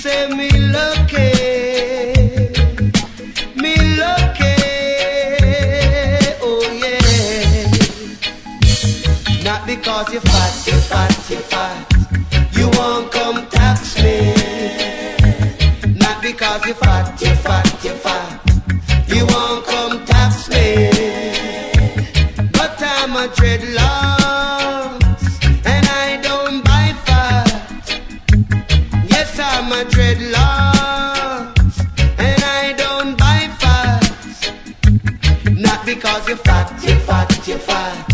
say me lucky, oh yeah. Not because you're fat, you won't come tax me. Not because you're fat, you won't come tax me. But I'm a dreadlocks and I don't buy fat. Yes, I'm a dreadlocks and I don't buy fat. Not because you're fat,